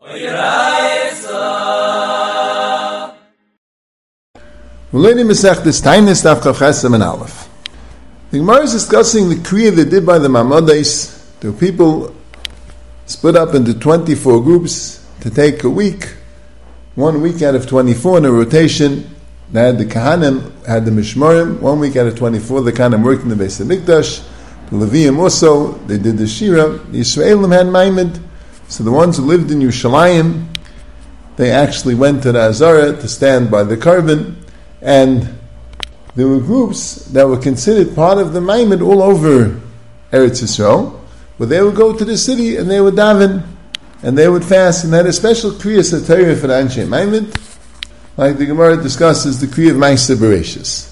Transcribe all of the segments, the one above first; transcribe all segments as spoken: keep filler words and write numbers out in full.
The Gemara is discussing the kriya they did by the Maimonides. The people split up into twenty-four groups to take a week, one week out of twenty-four in a rotation. They had the Kahanim, had the Mishmarim, one week out of twenty-four, the Kahanim worked in the Beis HaMikdash, the Leviim also, they did the Shira, the Yisraelim had Maimid, so the ones who lived in Yerushalayim, they actually went to the Azara to stand by the carbon, and there were groups that were considered part of the Maimid all over Eretz Yisrael, where they would go to the city and they would daven, and they would fast, and they had a special Kriya Satira for the Anshe Maimid, like the Gemara discusses the Kriya of Ma'aseh Bereshis.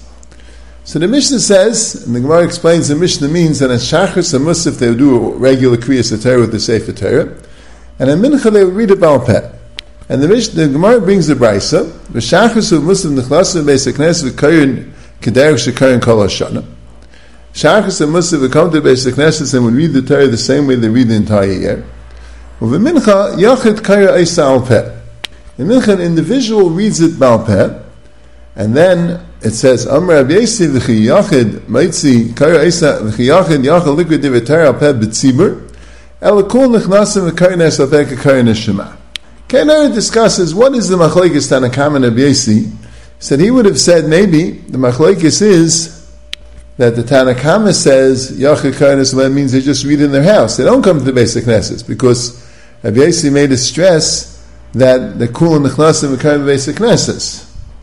So the Mishnah says, and the Gemara explains the Mishnah means that in Shachris and Musaf they would do a regular Kriya Satira with the Sefer Torah, and in Mincha they would read a Baal Peh. And the Mishnah, the Gemara brings the Brisa, the Shachris of Musaf Nechlasu Beis HaKnesset v'Kayin Kederech Shekayin Kol HaShana. Shachris and Musaf would come to Beis HaKnesset and would read the Torah the same way they read the entire year. Uve Mincha Yachid Kaya Eisa Al Peh. In Mincha, an individual reads it Baal Peh, and then it says, Amr Rabbi Yesi v'chi Yachid Maitzi Kaya Eisa v'chi Yachid Yachid Liquid Divitar Al Peh B'tzibur Elakul Nechnasim v'Kaya Nes Al Peh Kaya Neshama. Kainara discusses what is the Machlekes Tanakam and Rabbi Yesi. Said he would have said maybe the Machlekes is that the Tanakama says Yachid Kaya Neshama means they just read in their house. They don't come to the Beis HaKnesset because Rabbi Yesi made a stress that the kul and nechnasim v'kayim Beis HaKnesset.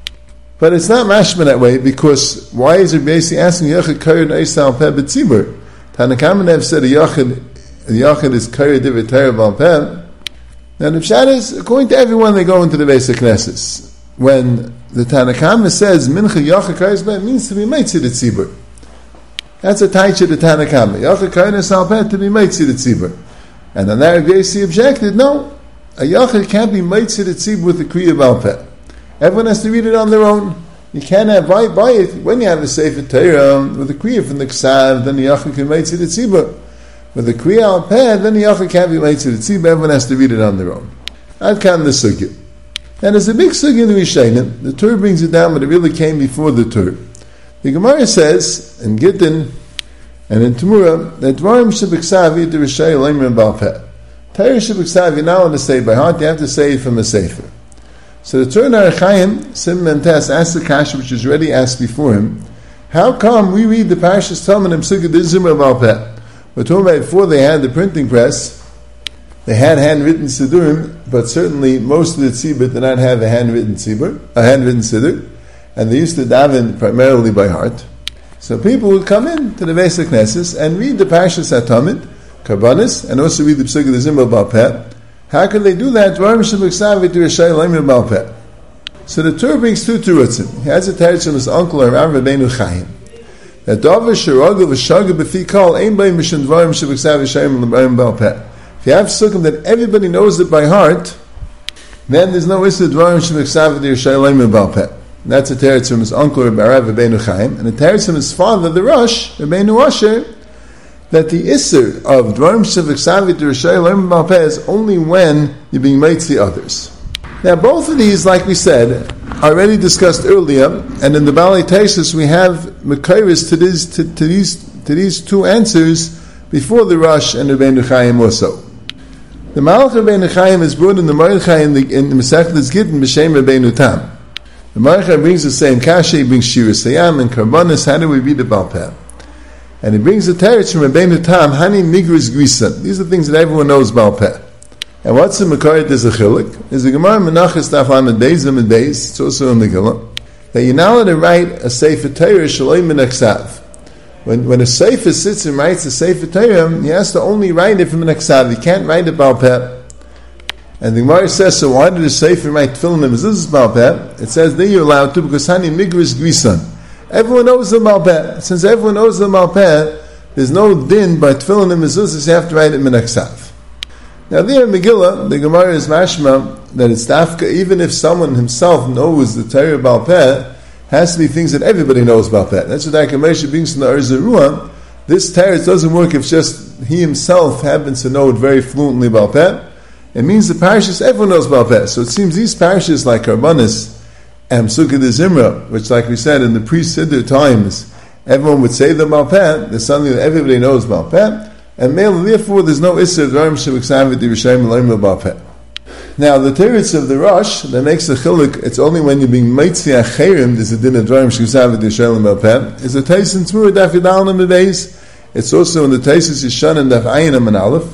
But it's not mashma that way, because why is Rabbi Yesi asking Yachid Kaya Eisa Al Peh B'tzibur? Tanakama have said a Yachid, a Yachid is Kaya Divrei Torah Baal Peh. Now the pshat is, according to everyone, they go into the Beis HaKnesset. When the Tanakama says Mincha Yachid Kaya Eisa it means to be Meitzi the Tzibur. That's a taicha the Tanakama. Yachid Kaya Eisa Al Peh to be Meitzi the Tzibur. And then Rabbi Yesi objected, no, a Yachid can't be Meitzi the Tzibur with the Kriya Baal Peh. Everyone has to read it on their own. You can't have, buy, buy it, when you have a Sefer Torah with the Kriya from the Ksav, then the Yachid can Meitzi the Tzibur. With the Kriya Al Peh, then the Yachid can't be Meitzi the Tzibur, everyone has to read it on their own. I've come the Sugya. And there's a big Sugya in the Rishonim. The Tur brings it down, but it really came before the Tur. The Gemara says, in Gittin, and in Tamura, that Dvarim Shebeksav Yid Rishai Leimrim Baal Peh. Torah Shebeksav, you're not allowed to say it by heart, you have to say it from a sefer. So the Torah Nar Chaim, Sim Mentes, asked the Kasha, which was already asked before him, how come we read the Parashas Talmud and Psukkah Dizimra Baal Peh? We're talking about before they had the printing press, they had handwritten Siddurim, but certainly most of the Tzibur did not have a handwritten Tzibur, a handwritten Siddur, and they used to daven primarily by heart. So people would come in to the Beis HaKnesset and read the Parashas HaTamid, Karbanis, and also read the Psukkah Dizimra Baal Peh. How can they do that? So the Torah brings two Turutzim. He has a teretz from his uncle, Rav Rabbeinu Chaim. That Davar Shiragel v'Shagel b'Fikal Ein B'Im Mishon Dvarim Shebeksav Yishayim L'Barim Baal Peh. If you have Sukkim that everybody knows it by heart, then there's no issue Dvarim Shebeksav Yishayim Baal Peh. That's a teretz from his uncle, Rav Rabbeinu Chaim, and a teretz from his father, the Rosh, Rabbeinu Asher, that the Isser of Dvarim Shebeksav Yishayim Baal Peh is only when you're being made to the others. Now, both of these, like we said, are already discussed earlier, and in the Balei Tesis we have Mekayris to these to, to these to these two answers before the Rosh and Rabbeinu Chaim also. The Malach Rabbeinu Chaim is brought in the Mordechai in the in the Masechet Gittin b'Shem Rabbeinu Tam. The Mordechai brings the same kasha, he brings Shira Sayam and Karbanis. How do we read the Baal Peh? And he brings the teretz from Rabbeinu Tam, Hani Migris Grisa. These are things that everyone knows Baal Peh. And what's the Makarit is a chilik? Is the Gemara Menachas Daf Lamed Beis Lamed Beis. It's also in the Gemara that you're not allowed to write a Sefer Torah Shaloi Min Aksav. When when a Sefer sits and writes a Sefer Torah, he has to only write it from an Aksav. He can't write it Baal Peh. And the Gemara says, so why did the Sefer write Tefillin as this is Baal Peh? It says then you're allowed to because Hani Migris Grisan. Everyone knows the Baal Peh. Since everyone knows the Baal Peh, there's no din by Tefillin and mezuzahs. You have to write it Min Aksav. Now there in Megillah, the Gemara is mashma that it's dafka, even if someone himself knows the Torah Baal Peh, has to be things that everybody knows Baal Peh. That's what Akamesh brings from the Arzarua. This Torah doesn't work if just he himself happens to know it very fluently Baal Peh. it means the parashas everyone knows Baal Peh. So it seems these parashas like Karbanis and Sukkah de Zimra, which like we said in the pre-Siddur times, everyone would say the Baal Peh, there's something that everybody knows Baal Peh, and therefore there's no Isser Dvarim Shebeksav V'Dirishayim L'Omer Baal Peh. Now the teretz of the Rosh that makes the chiluk, it's only when you're being Meitzi Acherim, there's a din of Dvarim Shebeksav V'Dirishayim Baal Peh, is a Tais in Tzmur Daf Yudal Nam Beis. It's also in the Taisus Yishan and Daf Ayin and Aleph.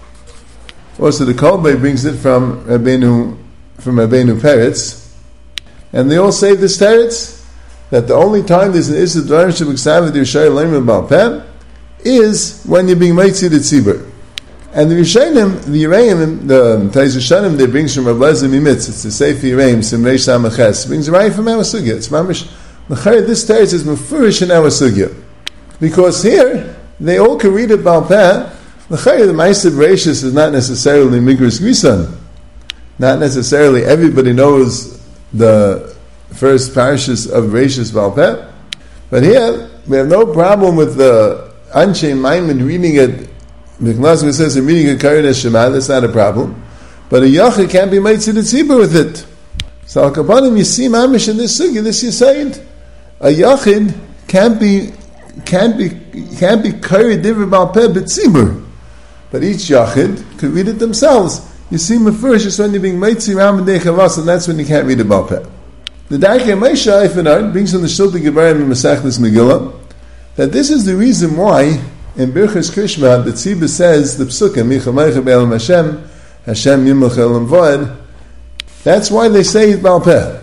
Also the Kolbei brings it from Rabbeinu, from Rabbeinu Peretz. And they all say this teretz, that the only time there's an Issa Dvarim Shebeksav V'Dirishayim L'Omer Baal Peh is when you're being Meitzi the Tzibur. And the Rishonim, the Yereim, the Taisus Yishanim, they brings from Rav Lezer Mimitz, it's the Sefer Yereim, Simrei Samaches, brings right from our Sugya. It's mamish, this teretz is mefurish in our Sugya. Because here, they all can read it Baal Peh. The Ma'aseh Bereishis is not necessarily Migros Grisan. Not necessarily everybody knows the first parashas of Bereishis Baal Peh. But here, we have no problem with the Anshe Maimon reading it. Miklasma says they're reading a Karin Shema, that's not a problem. But a Yachid can't be made to the Tzibur with it. So Al Kapanim, you see Mamish in this Sugi, this Yisayid. A Yachid can't be can't be can't be Karin Divrei Baal Peh B'Tzibur. But each Yachid could read it themselves. You see Mefurish is when you're being Meitzi Ram and Dechavas, and that's when you can't read the Baal Peh. The Darkei Moshe Eifenard brings on the Shulti Gebarim in Masechtas Megillah that this is the reason why in Birchas Krishma the Tzibur says the Psukim Micha Meicha Be'elam Hashem Hashem Yimach Elam Vod. That's why they say it Baal Peh,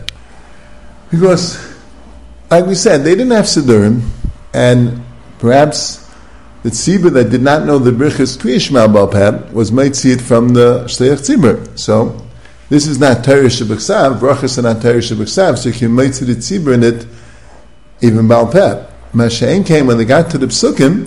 because like we said, they didn't have Siddurim, and perhaps the Tzibur that did not know the Birchas Krishma Baal Peh was might see it from the Shleich Tzibur. So this is not Torah Shebeksav, brachas are not Torah Shebeksav, so you can might see the Tzibur in it even Baal Peh. Mashain came when they got to the Psukim,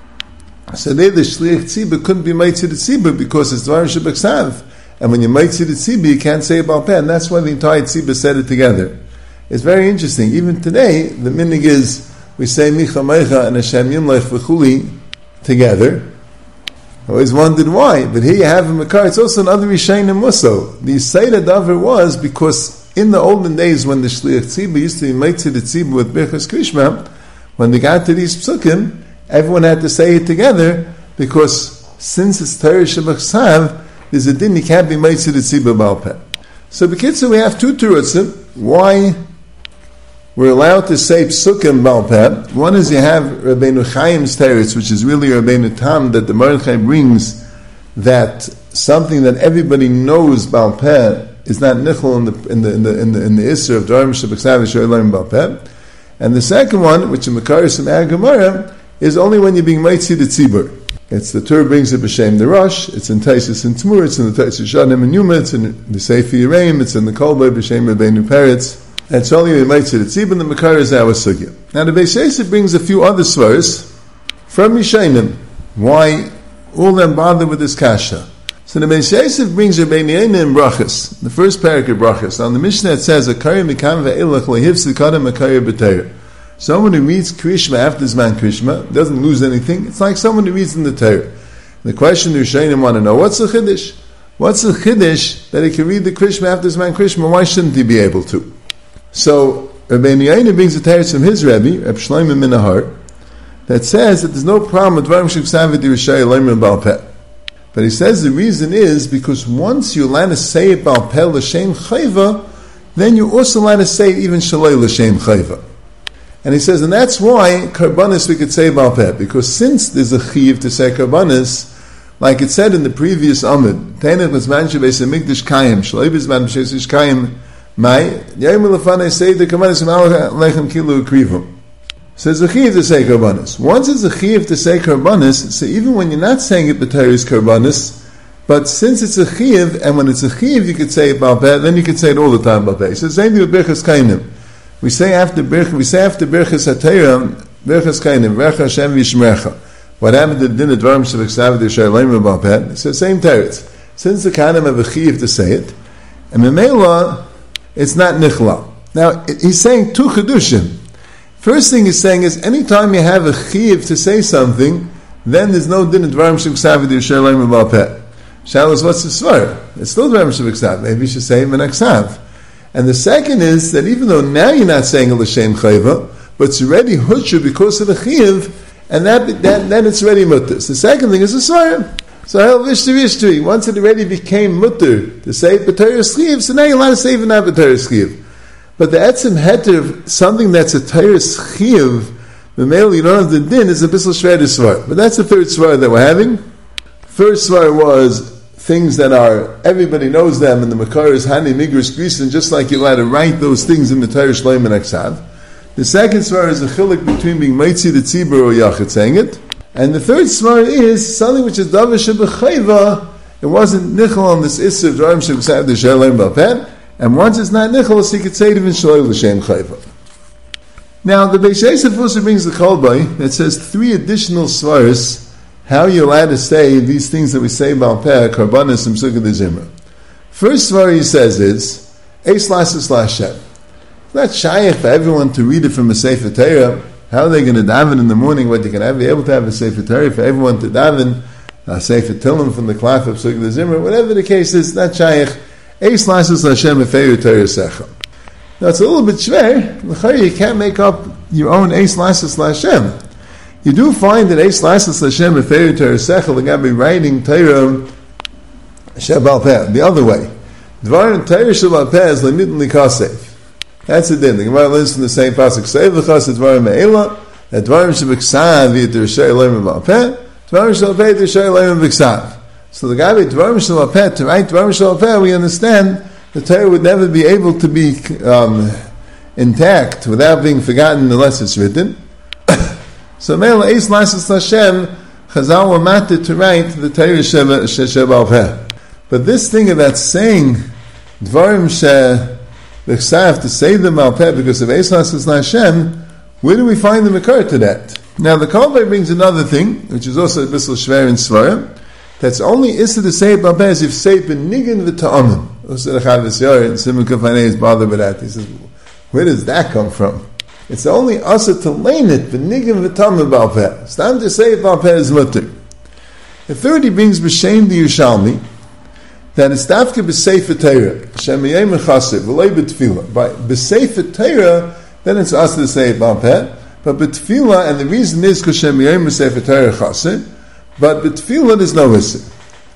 so they the Shleich Tzibur couldn't be might see the Tzibur because it's Dvarim Shebeksav, and when you might see the Tzibur you can't say Baal Peh, and that's why the entire Tzibur said it together. It's very interesting. Even today, the minig is we say Micha Meicha and Hashem Yimlech V'chuli together. I always wondered why, but here you have a Makar. It's also another Rishayim Musso. The Yisayda Davar was because in the olden days when the Shliach Tzibur used to be made to the Tzibur with Birchas Krishma, when they got to these psukim, everyone had to say it together because since it's Torah Shebeksav, there's a din you can't be made to the Tzibur Baal Peh. So b'kitzur we have two terutzim why we're allowed to say psukim Baal Peh. One is you have Rabbeinu Chaim's teretz, which is really Rabbeinu Tam, that the Mordechai brings that something that everybody knows Baal Peh is not nichol in the in the in the in the, in the Isser of Dvarim Shebeksav V'Shoyim Baal Peh. And the second one, which in Makaris and Ar Gemara, is only when you're being Meitzi the Tzibur. It's the Tur brings it b'Shem the Rosh, it's in Taisus and Tzmur, it's in the Taisus Shanim and Yuma, it's in the Sefer Yereim, it's in the Kolbei b'Shem Rabbeinu Peretz. It's only when you're Meitzi the Tzibur, and the Makar is our Sugya. Now the Beis Yosef brings a few other svaros from Yishayim, why all them bother with this kasha. So the Beis Yosef brings Rabbeinu Yeina in Brachas, the first parak of Brachas. On the Mishnah it says, Akari mikam ve'ilach lehivsi kadam akari b'Torah. Someone who reads Krishma after Zman Krishma doesn't lose anything. It's like someone who reads in the Torah. The question the Rishonim want to know, what's the Chiddush? What's the Chiddush that he can read the Krishma after Zman Krishma? Why shouldn't he be able to? So Rabbeinu Yeina brings a teretz from his Rebbe, Reb Shlomo Minahar, that says that there's no problem with Dvarim Shebeksav V'Dirishayim L'Omer Baal Peh. But he says the reason is because once you're allowed to say it Baal Peh L'Shem Chayva, then you're also allowed to say it even Shalei L'Shem Chayva. And he says, and that's why Karbanis we could say Baal Peh, because since there's a chiv to say Karbanis, like it said in the previous Amud, Teinach L'Zman Shebeis HaMikdash Kayim, Shalei B'Zman Shebeis Kayim, Mai, Yayim L'Fanei say the Karbanis M'al Lechem Kilu Krivum. So there's a chiv to say Karbanis. Once it's a chiv to say Karbanis, so even when you're not saying it B'Torah is Karbanis, but since it's a chiv, and when it's a chiv you could say it Baal Peh, then you could say it all the time Baal Peh. So the same thing with Birchas Kainim. We say after Birch, we say after Birchas HaTorah, Birchas Kainim, V'recha Hashem V'yishmerecha. What happened to the din of Dvarim Shebeksav V'Dirishayim Baal Peh? It's the same teretz. Since the Kainim have a chiv to say it, and Memela, it's not nichla. Now, he's saying two chedushim. First thing he's saying is, anytime you have a chiv to say something, then there's no din of Dvarim Shebeksav V'Dirishayim Baal Peh. Shalos, what's the Svar? It's still Dvarim Shebeksav. Maybe you should say Menaksav. And the second is that even though now you're not saying a L'Shem Chayva, but it's already Hutshu because of the Chiv, and that, that then it's already Mutter. So the second thing is the Svar. So Hel Vishtu Vishtu, once it already became Mutter to say B'Torah Chiv, so now you're allowed to say even not B'Torah Chiv. But the Etzem Heter, something that's a Torah Chiv, the male you don't have the din, is a Bissel Shredder Svar. But that's the third Svar that we're having. First Svar was things that are, everybody knows them, and the Makar is Hani, Migros, Grisen, just like you're allowed to write those things in the Torah Shleim and Aksav. The second Svar is a chilik between being Meitzi the Tzibur or Yachid saying it. And the third Svar is something which is Davar Shebechayva, it wasn't Nichel on this Isser, Dvarim Shebechayva, the Shalem Balpet, and once it's not Nichel, so you could say it even Shloim L'Shem Chayva. Now, the Beis Yosef also brings the Kolbai that says three additional Svaris how you're allowed to say these things that we say about Peh, Karbanis, and Sukkah de Zimra. First Svar he says is, Eis Lasis Lashem. It's not shaykh for everyone to read it from a Sefer Torah. How are they going to daven in the morning? What you can have, be able to have a Sefer Torah for everyone to daven, a Sefer Tillim from the Klaf of Sukkah de Zimra, whatever the case is, not shaykh. Eis Lasis Lashem Efeir Torah Secha. Now it's a little bit schwer. You can't make up your own Eis Lasis Lashem. You do find that Eis Lasis Lashem Efeir Torah Secha, the guy be writing Torah Shebal Peh, the other way. Dvarim Torah Shebal Peh is Lemidin Likasev. That's the din. The Gemara learns from the same pasuk. Seiv L'chas Dvarim Me'ela, that Dvarim Shebeksav V'yit Rishai Leim Bal Peh, Dvarim Shebal Peh Rishai Leim B'ksav. So the guy be Dvarim Shebal Peh, to write Dvarim Shebal Peh, we understand the Torah would never be able to be um, intact without being forgotten unless it's written. So Me'ela Eis Lasis Lashem, Chazal were matter to write the Torah Shebal Peh. But this thing about saying Dvarim Shebeksav, to say them Al Peh because of Eis Lasis Lashem, where do we find the Makar to that? Now the Kolbai brings another thing, which is also a Bissel Shver in Svarim, that's only Issa to say it Al Peh as if say B'nigan V'ta'amim. Usa Echad V'syor, and Simon Kafanei is bothered with that. He says, where does that come from? It's only Asa to learn it, B'nigan V'tamim B'al Peh. It's time to say it B'al Peh is mutter. The third he brings B'shem the Yerushalmi, that it's Dafke B'sefer Torah, Shem Yem Echaseh, V'lei B'tfilah. By B'sefer Torah, then it's Asa to say it B'al Peh, but B'tfilah, and the reason is because Shem Yem B'sefer Torah Chaseh, but B'tfilah there's no Issa.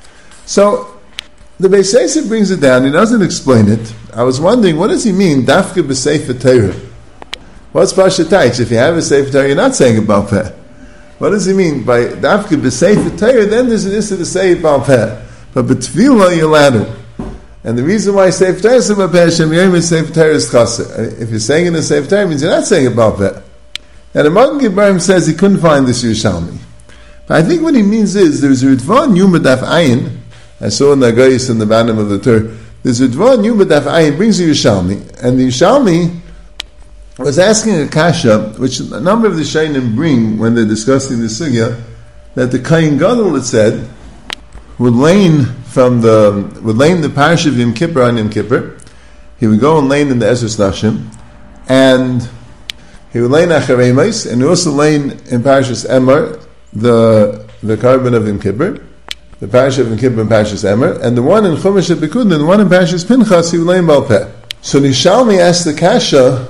So, the Beis Yosef brings it down, he doesn't explain it. I was wondering, what does he mean, Dafke B'sefer Torah? What's Pasha Taich? If you have a Sefer Torah, you're not saying about Peh. What does he mean? By Dafke B'sefer Torah, then there's an issue to say about Peh. But B'tfilah, you're allowed to. And the reason why Sefer Torah is about Peh, Shem Yom is Sefer Torah is Chasser. If you're saying in the Sefer Torah, it means you're not saying about Peh. And the Magen Gibarim says he couldn't find this Yerushalmi. But I think what he means is, there's a Ritva in Yuma Daf Ayin, I saw in the Agayis in the bottom of the Torah, there's a Ritva in Yuma Daf Ayin, brings a Yerushalmi, and the Yerushalmi was asking a kasha, which a number of the Shainim bring when they're discussing the sugya, that the Kayin Gadol, it said, would lane from the would lane the parish of Yom Kippur on Yom Kippur. He would go and lane in the Ezras Nashim, and he would lane Acharei Mos, and he also lane in Parashas Emor, the the carbon of Yom Kippur, the parish of Yom Kippur and Parashas Emor, and the one in Chumash Bikudim, and the one in Parashas Pinchas, he would lane Bal Peh. So Nishalmi asked the kasha,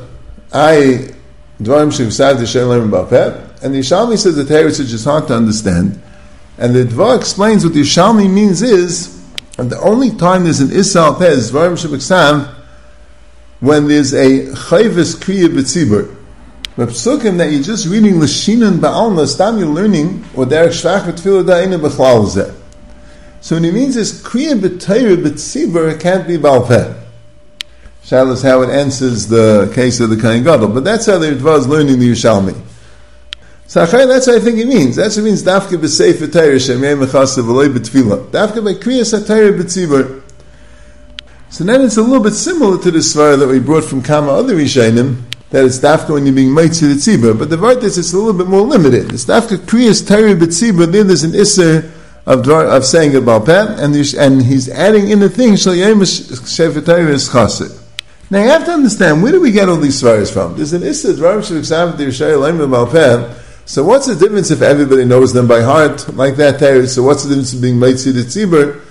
I Dvarim Shivsav T'Shem Leim Bal Peh, and the Yishalmi says the Torah is just hard to understand, and the Dvar explains what the Yishalmi means is, and the only time there's an Issa Al Peh is Dvarim Shivsav when there's a Chayvis Kriya B'tzibur. But Psukim that you're just reading L'shinan Ba'alma, Stam you're learning, or Derek Shvach V'tfilah Da'ina B'chlal Zeh. So when he means is Kriya B'Torah B'tzibur, it can't be Bal Peh. Shalos is how it answers the case of the Kayin Gadol. But that's how the Ritva is learning the Yerushalmi. So that's what I think it means. That's what it means, Dafke b'sefer Torah, Shem Yem Echaseh V'lei B'tfilah. Dafke by Kriyas HaTorah B'tzibur. So then it's a little bit similar to the Svara that we brought from Kama other Rishayim, that it's Dafke when you're being Meitzi the Tzibur. But the Vart is it's a little bit more limited. It's Dafke Kriyas Torah B'tzibur, then there's an Isser of, of saying about Peh, and, and he's adding in the thing, Shal Yem Sefer Torah is Chaseh. Now you have to understand, where do we get all these svaras from? There's an Issa, Dvarim Shev'Ksav T'Yishai Leim B'al Peh. So what's the difference if everybody knows them by heart, like that Torah? So what's the difference in being Meitzi the Tzibur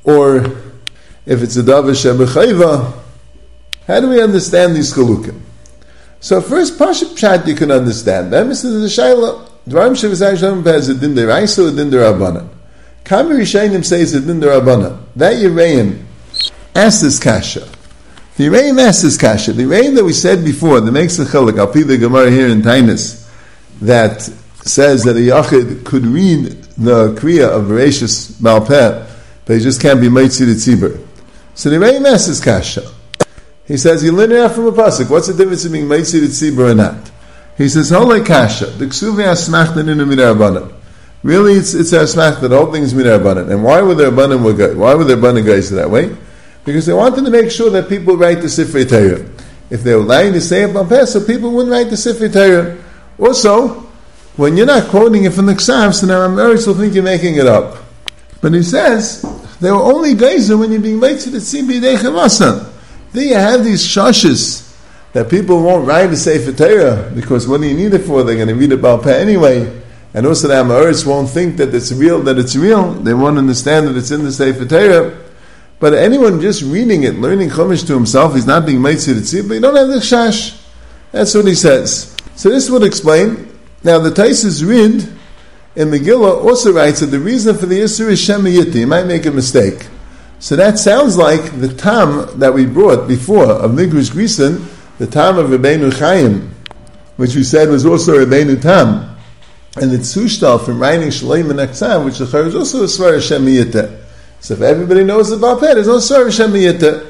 or if it's a davar shebechayva. How do we understand these chalukim? So first, Pashat Pshat you can understand. Then this is the Shaila. Dvarim shevizay shalom has a din deraisa or a din derabanan. Kami Rishayim says a din derabanan. That Yereim asks this kasha. The Yereim asks this kasha. The Yereim that we said before, that makes a chiluk, I'll the Gemara here in Tainus, that says that a Yachid could read the Kriya of Bereshis Baal Peh, but he just can't be Meitzi the Tzibur. So the Yereim asks this kasha. He says, you learn it out from a pasuk. What's the difference between Meitzi the Tzibur or not? He says, Holei kasha, the Ksuvi asmachtan in a midarabanan. Really, it's it's our smach that all things midarabanan. And why were their abanan were good? Why were their abanan guys that way? Because they wanted to make sure that people write the Sifrei Torah. If they were lying to say it on so people wouldn't write the Sifrei Torah. Also, when you're not quoting it from the Ksav, so now Americans will think you're making it up. But he says, they were only geyser when you're being made to the Tzibi Deichavasan. Then you have these shashes that people won't write the Sefer Torah because what do you need it for? They're going to read it Baal Peh anyway. And also the Amoritz won't think that it's real, that it's real. They won't understand that it's in the Sefer Torah. But anyone just reading it, learning Chumash to himself, he's not being made to the Tzibur, you don't have the shash. That's what he says. So this would explain. Now the Taisus Rid in Megillah also writes that the reason for the Yisur is Shem Yiti. He might make a mistake. So that sounds like the Tam that we brought before of Nigrish Grisen, the Tam of Rabbeinu Chaim, which we said was also Rabbeinu Tam. And the Tzushtal from writing Shleim and Aksav, which is also a Svar Shem Yiti. So if everybody knows about that, there's no Svar Shem Yiti.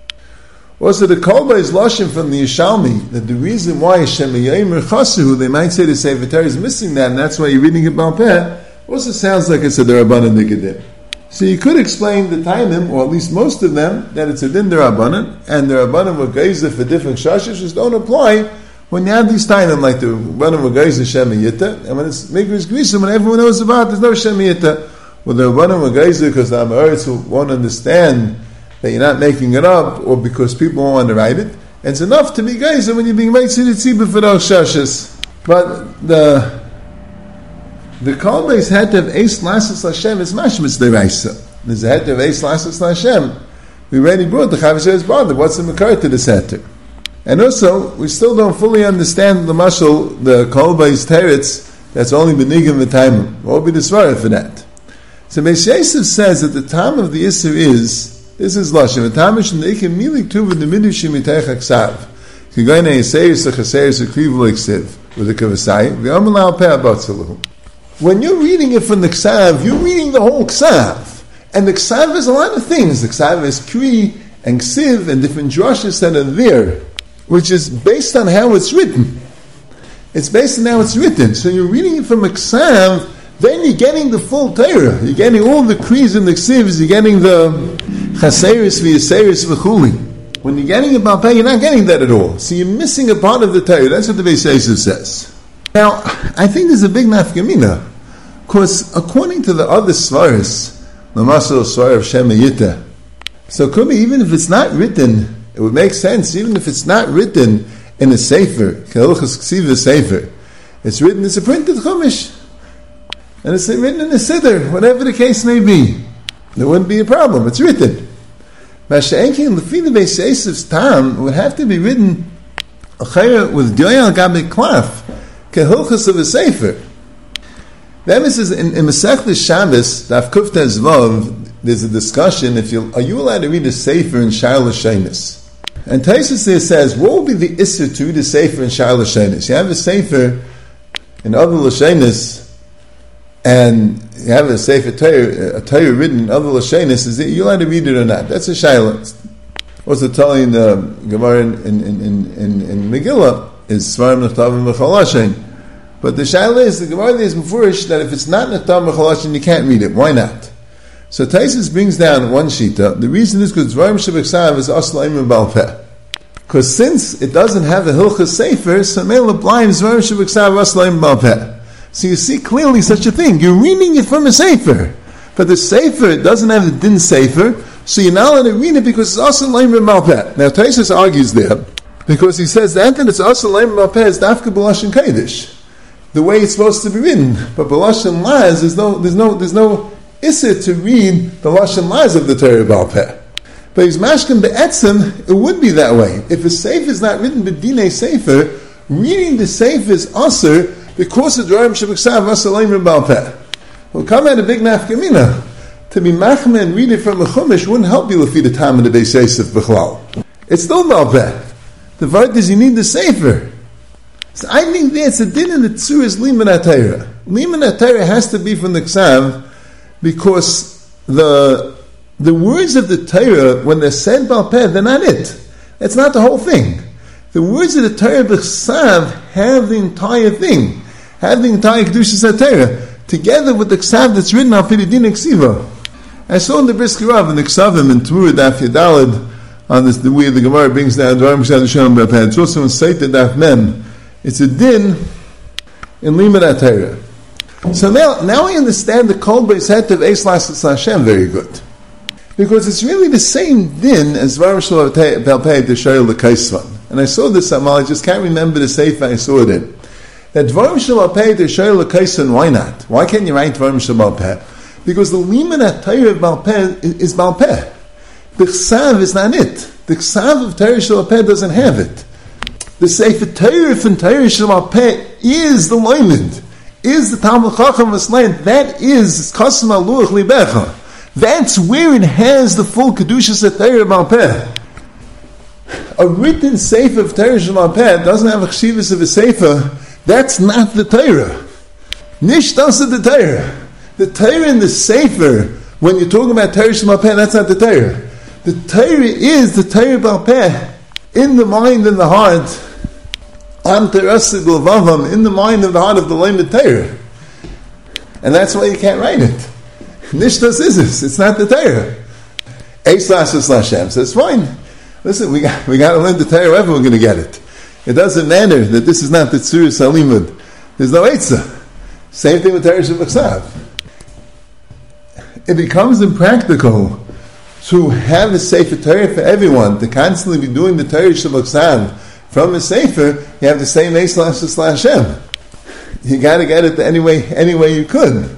Also, the Kolba is Lashim from the Yishalmi, that the reason why Shem Yaimir Chasuhu, they might say the Sefer Torah is missing that, and that's why you're reading it Baal Peh, also sounds like it's a Derabanan Nigadim. So you could explain the Tainim, or at least most of them, that it's a Din Derabanan, and the Derabanan were Geizer for different Shashish, just don't apply when you have these Tainim, like the Derabanan were Geizer Shem Yita, and when it's Migris Grisim, when everyone knows about it, there's no Shem Yita. Well, the Derabanan were Geizer because the Amoritz won't understand that you're not making it up, or because people won't want to write it. And it's enough to be geyser when you're being made to the tzibur for those shashas. But the the Kolbeis had to have Eis Lasses Lashem is mashmitz deraisa. There's a heter of Eis Lasses Lashem. We already brought the Chavisher's brother. What's the makar to this heter? And also, we still don't fully understand the mashal, the Kolbeis teretz, that's only benigim v'taimim. What will be the svara for that? So Beis Yosef says that the time of the Isser is, this is Lashim. The time is in the Ikim Milik Tuv in the Midushim Mitech HaKsav. Kigoyne Yiseris HaChaseris HaKrivu L'Ksiv with the Kavasai. V'yomelau Peh Abatzalahu. When you're reading it from the Ksav, you're reading the whole Ksav. And the Ksav is a lot of things. The Ksav is Kri and Ksiv and different drushes that are there, which is based on how it's written. It's based on how it's written. So you're reading it from a Ksav, then you're getting the full Torah. You're getting all the Kris and the Ksivs. You're getting the Chaseris v'Yiseris v'Chuli. When you're getting about Peh, you're not getting that at all. So you're missing a part of the Torah. That's what the Beis Yosef says. Now, I think there's a big nafkamina, because according to the other svaris, the Masal Svar of Shem Yita, so it could be even if it's not written, it would make sense. Even if it's not written in a sefer, Kelchas Ksiva sefer, it's written. It's a printed chumash. And it's written in the Siddur, whatever the case may be. There wouldn't be a problem. It's written. Masha'enkin, Lefi the Beis Yosef's time would have to be written with Dyoyal Gabi Klaf, Kehilchas of a Sefer. Then it says in, in Masechtas Shabbos, Daf Kufta Zvav, there's a discussion, if you are you allowed to read a Sefer in Sha'ar L'Shenis? And Taisus there says, what will be the Isser to read a Sefer in Sha'ar L'Shenis? You have a Sefer in other L'Shenis, and you have a Sefer Torah, a Torah written in other Lashonis, is it you allowed to read it or not? That's a shayla. Also telling the Gemara in in in in, in Megillah is Svarim Nechtavim B'chol Hashem. But the shayla is the Gemara there is Mefurish that if it's not Nechtavim B'chol Hashem, you can't read it. Why not? So Taisus brings down one shita. The reason is because Svarim Shebeksav is Aslaim and Baal Peh. Because since it doesn't have a Hilchas Sefer, so Meil applying Svarim Shebeksav Aslaim and Baal Peh. So you see clearly such a thing. You're reading it from a Sefer. But the Sefer doesn't have the Din Sefer, so you're not allowed to read it because it's also Laim B'Baal Peh. Now Taisus argues there, because he says that it's also Laim B'Baal Peh is Dafka B'Lashon Kodesh, the way it's supposed to be written. But B'Lashon Laz, there's no, there's no, there's no Isser to read the Lashon Laz of the Torah Baal Peh. But he's mashkin be'etzem, it would be that way. If a sefer is not written b'dinei sefer, reading the sefer is aser because of Dvarim Shebeksav Asar Leimer Baal Peh. Well, come at a big nafkamina. To be machmeh and read it from a chumash wouldn't help you if you the time of the Beis Yosef b'chlal. It's still Baal Peh. The word is you need the sefer. So I think that's a din in the tzuras liman atayra. Liman atayra has to be from the ksav because the the words of the Torah, when they're said Baal Peh, they're not it. That's not the whole thing. The words of the Torah b'ksav have the entire thing, have the entire kedushas Torah, together with the ksav that's written on Pididin Ksiva. I saw in the Brisker Rav in the Ksavim in Tvura Daf Yadalad on this the way the Gemara brings down Dvarim Shad Shalom Baal Peh. It's also in Seita Daf Mem. It's a din in Liman HaTorah. So now, now I understand the Kol Beis Hetev Eis Lasses Hashem very good. Because it's really the same din as Dvarim Shal Baal Peh D'Shoyel L'Kaisvan. And I saw this Amal, I just can't remember the Sefer I saw it in. That Dvarim Shal Baal Peh D'Shoyel L'Kaisvan, why not? Why can't you write Dvarim Shal Baal Peh? Because the Liman HaTorah of Baal Peh is Baal Peh. The Ksav is not it. The Ksav of Torah Shal Baal Peh doesn't have it. The Sefer Torah from Torah Shel Baal Peh is the Loimid, is the Talmud Chacham V'Slein. That is Kasem Aluach Libecha. That's where it has the full Kedushas of Torah Baal Peh. A written Sefer of Torah Shel Baal Peh doesn't have a Chshivas of a Sefer. That's not the Torah. Nish doesn't the Torah. The Torah in the Sefer, when you're talking about Torah Shel Baal Peh, that's not the Torah. The Torah is the Torah Baal Peh. In the mind and the heart, Am Terasig L'Vavam, in the mind and the heart of the Leimed Torah. And that's why you can't write it. Nishtas Isis, it's not the Torah. Eis Lasses Lashem says, fine. Listen, we got, we got to learn the Torah, however we're going to get it. It doesn't matter that this is not the Tzuras Halimud. There's no Eitzah. Same thing with Torah Shebeksav. It becomes impractical to have a Sefer Torah for everyone, to constantly be doing the Torah Shebeksav from a Sefer. You have the same Eis Lasses Lashem. You got to get it any way, any way you could.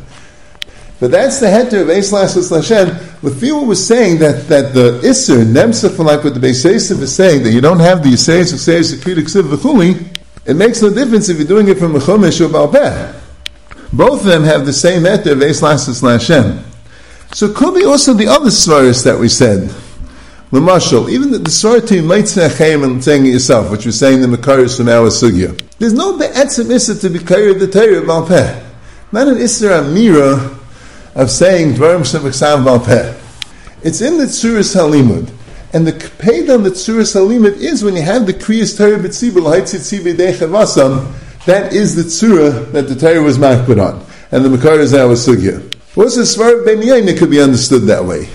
But that's the heter of Eis Lasses Lashem. Lefila was saying that, that the Isser, Nemsach, like what the Beis Yosef is saying, that you don't have the Yisayis, Yisayis, Yisayis, Yisayis, Yisayis, it makes no difference if you're doing it from a Chumash or Baal Peh. Both of them have the same heter of Eis Lasses Lashem. So it could be also the other svaris that we said. L'mashal, even the, the svarah to Meitzeh Chaim and saying it yourself, which we're saying the Makaris from our Sugya. There's no be'etzim Isser to be Kair the Torah Baal Peh. Not an Isser Amira of saying Dvarim Shebeksav Baal Peh. It's in the Tzuras Halimud. And the Kped on the Tzuras Halimud is when you have the Kriyas Torah B'tzibur, L'haitzit Tzibur Dei that is the Tzura that the Torah was makbid on. And the Makaris our Sugya. What's the Svar Ben Yaina could be understood that way?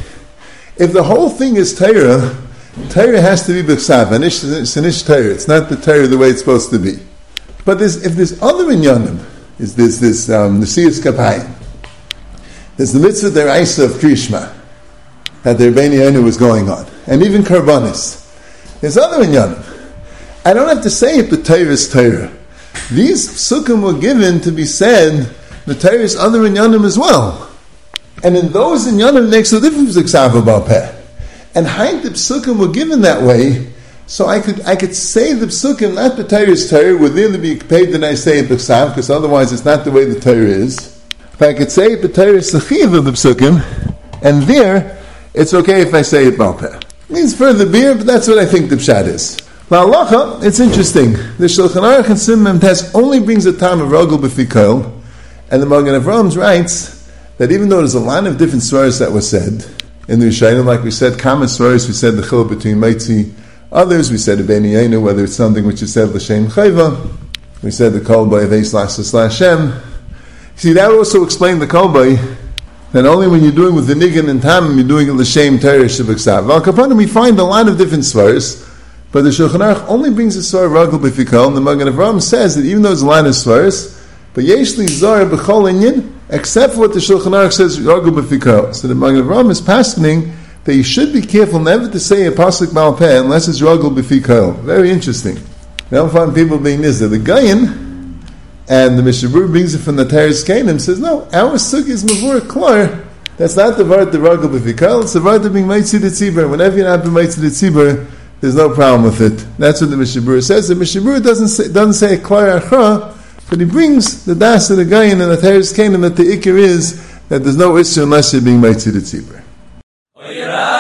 If the whole thing is Torah, Torah has to be B'chsav, and it's Anish Torah. It's not the Torah the way it's supposed to be. But there's, if there's other inyanim, is this this um, Nesiyas Kapayim, there's the mitzvah deraisa of Krishma that the Ben Yaina was going on, and even Karbanis. There's other inyanim. I don't have to say if the Torah is Torah. These psukim were given to be said the Torah is other inyanim as well. And in those inyanim, it makes no difference to Ksav Baal Peh. And Haint the psukim were given that way, so I could I could say the psukim, not the Torah is Torah, would really be paid that I say it Ksav, because otherwise it's not the way the Torah is. But I could say the Torah is Sechiv of the psukim, and there, it's okay if I say it Baal Peh. It means further beer, but that's what I think the pshat is. La'alacha, it's interesting. The Shulchan Aruch and Sim Test only brings a time of Rogel B'fikol, and the Magen Avraham writes that even though there's a lot of different svaras that were said in the Rishayim, like we said, common svaras, we said the chil between Meitzi, others we said Ibn Yaina, whether it's something which is said l'shem chayva, we said the kol by Eis Lasses Lashem. See, that also explained the kol by that only when you're doing with the nigan and tamim, you're doing it l'shem Torah shebeksav. Al kapanim, we find a lot of different svaras, but the Shulchan Aruch only brings a svar ragel b'fikol, and the Magen Avraham says that even though there's a lot of svaras, but yeshli zar b'chol inyan, except for what the Shulchan Aruch says, Ragul B'fikol. So the Magen Avraham is paskening that you should be careful never to say a pasuk Baal Peh unless it's Ragul B'fikol. Very interesting. We don't find people being nizah. The Gayin and the Mishabur brings it from the Teres Kainim says, no, our sugya is Mavur Klar, That's not the word the ragel b'fikal. It's the word of being mitzi the tzibur. Whenever you're not being mitzi the tzibur, there's no problem with it. That's what the Mishabura says. The Mishabura doesn't say, doesn't say a klar achra, but he brings the das of the gayin and the teres kain, and that the ikir is that there's no issue unless you're being mitzi the tzibur.